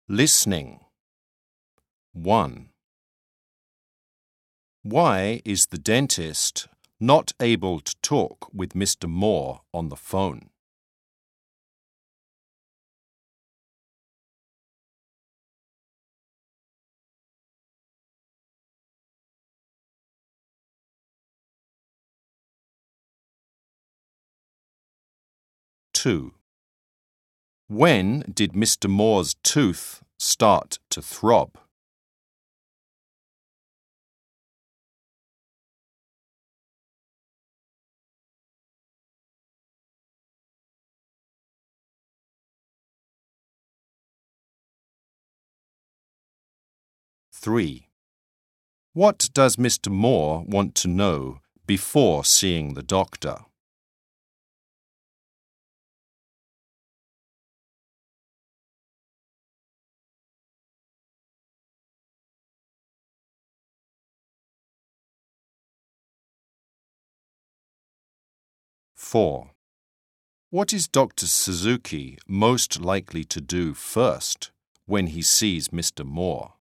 Listening. 1. Why is the dentist not able to talk with Mr. Moore on the phone? Two. When did Mr. Moore's tooth start to throb? Three. What does Mr. Moore want to know before seeing the doctor? Four. What is Dr. Suzuki most likely to do first when he sees Mr. Moore?